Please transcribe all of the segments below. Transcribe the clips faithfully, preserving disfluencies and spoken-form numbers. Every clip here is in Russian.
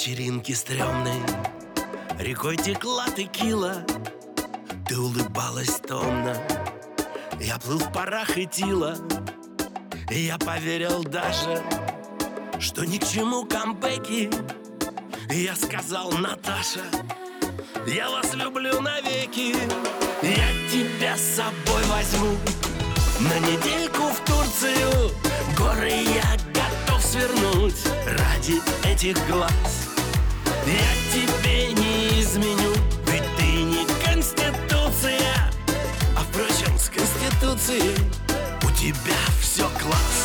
вечеринке стрёмной рекой текла текила. Ты улыбалась томно, я плыл в парах и тила. И я поверил даже, что ни к чему камбэки. И я сказал: Наташа, я вас люблю навеки. Я тебя с собой возьму на недельку в Турцию. Горы я готов свернуть ради этих глаз. Я тебе не изменю, ведь ты не Конституция. А впрочем, с Конституцией у тебя все класс.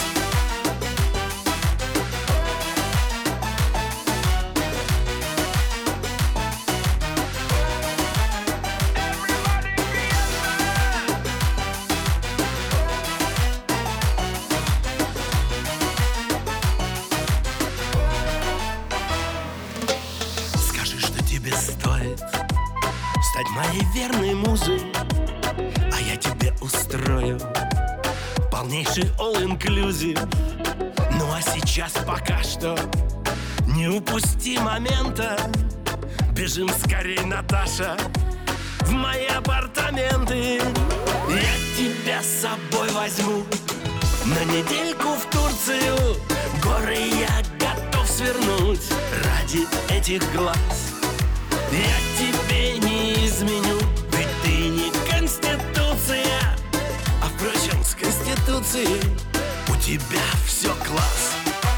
Тебе стоит стать моей верной музой, а я тебе устрою полнейший all-inclusive. Ну а сейчас пока что не упусти момента. Бежим скорей, Наташа, в мои апартаменты. Я тебя с собой возьму на недельку в Турцию. Горы я готов свернуть ради этих глаз. Я тебе не изменю, ведь ты не Конституция. А впрочем, с Конституцией у тебя все класс.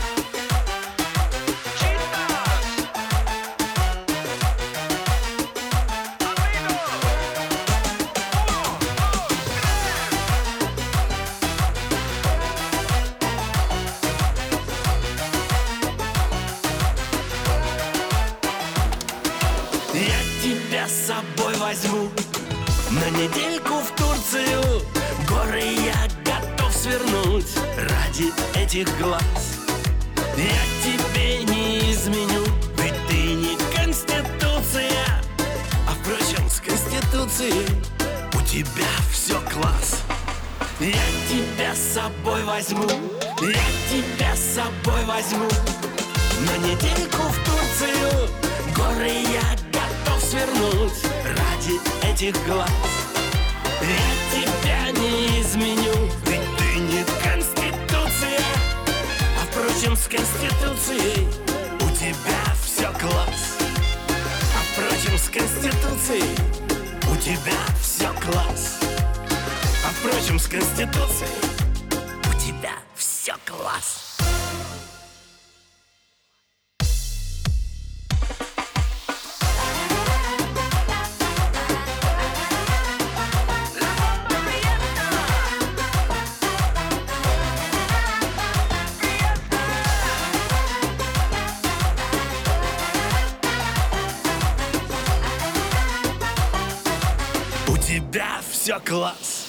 Я тебя с собой возьму на недельку в Турцию. Горы я готов свернуть ради этих глаз. Я тебе не изменю, ведь ты не Конституция. А впрочем, с Конституцией у тебя все класс. Я тебя с собой возьму, я тебя с собой возьму на недельку в Турцию. Горы я готов свернуть ради этих глаз. Я тебя не изменю, ведь ты не Конституция. А впрочем, с Конституцией у тебя все класс. А впрочем, с Конституцией у тебя все класс. А впрочем, с Конституцией у тебя все класс. У тебя все класс.